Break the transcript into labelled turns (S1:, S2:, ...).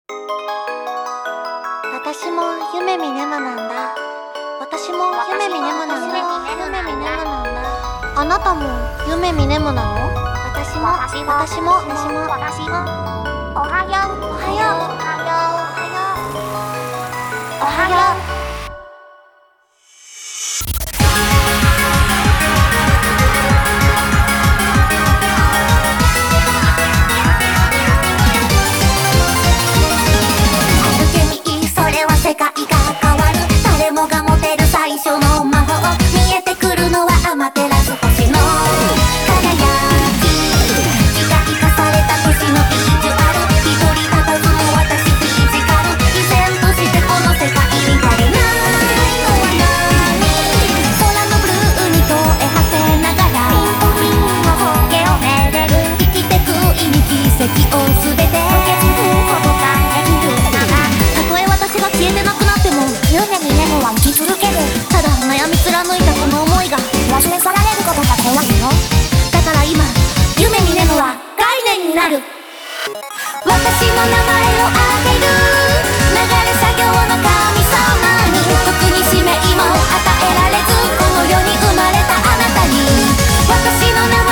S1: 私も夢見ねむなんだ。私も夢見ねむなんだ。夢見ねむなんだ。あなたも夢見ねむなの？私も。おはよう。それは世界が変わる。誰もが持てる最初の魔法。見えてくるのはアマテラス星の輝き。時代化された星のビジュアル。一人佇む私フィジカル。依然としてこの世界に足りないのは何？空のブルーに声馳せながらピンポンの峠をめでる。生きてく意味奇跡を全て受け継ぐことができるなら、たとえ私が消えてなくなっても夢見ねむは生き続ける。ただ悩み貫いたこの想いが忘れ去られることが怖いよ。だから今夢見ねむは概念になる。私の名前をあげる。流れ作業の神様に特に使命も与えられずこの世に生まれたあなたに私の名前